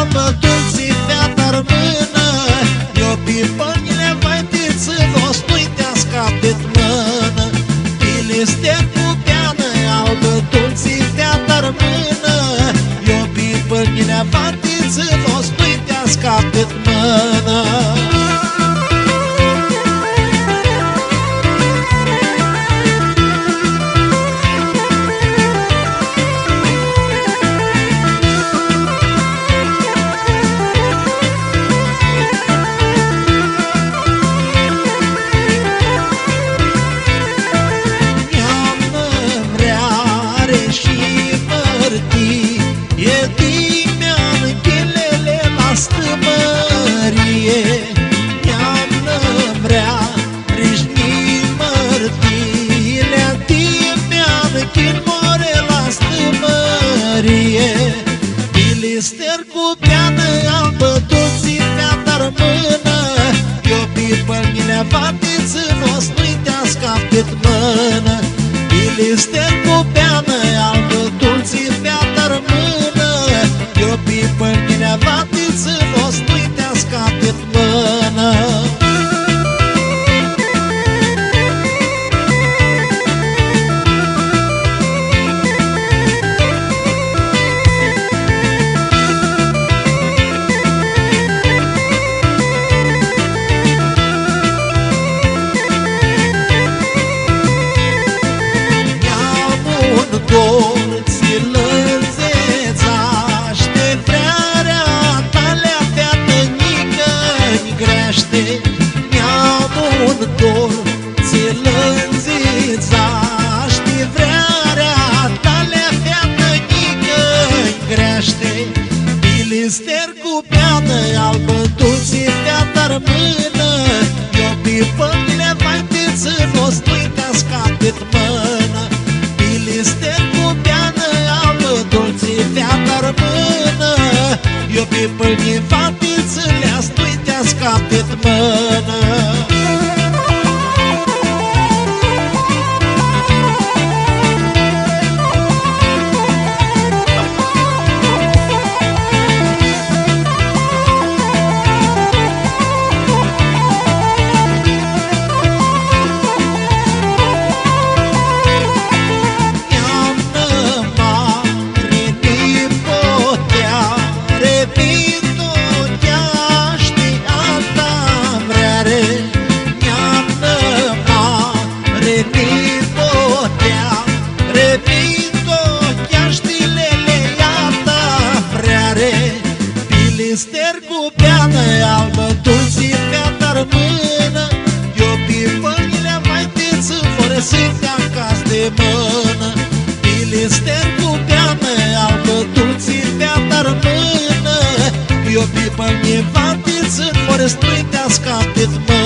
albă, dulții fea-dar mână. Eu pipănile vai tiță, o stuitească pe-t mână. Iliste cu peană albă, dulții fea-dar mână. Eu pipănile vai tiță, o stuitească pe-t mână. Bilister cu peană albă, dulții fea-dar mână. Eu pipănile vatiță, n-o stuitească pe-t mână. Bilister cu peană albă, dulții fea-dar mână. Eu pipănile vatiță, n-o stuitească pe-t mână. Mi-am un dor, ți-l înzițaște, vrearea tale fea-tănică-i crește. Bilister cu peană albă, dulții fea-dar mână. Eu pipănile vai tiță, n-o stuitească pe-t mână. Bilister cu peană albă, dulții fea-dar mână. Eu pipănile vai tiță, le-a stuitească pe-t mână. Bilister cu peană albă, dulții fea-dar mână. Eu pipănile mai tiță, fără să te acasă de mână. Bilister cu peană albă, dulții fea-dar mână. Eu pipănile mai tiță, fără să te acasă de mână.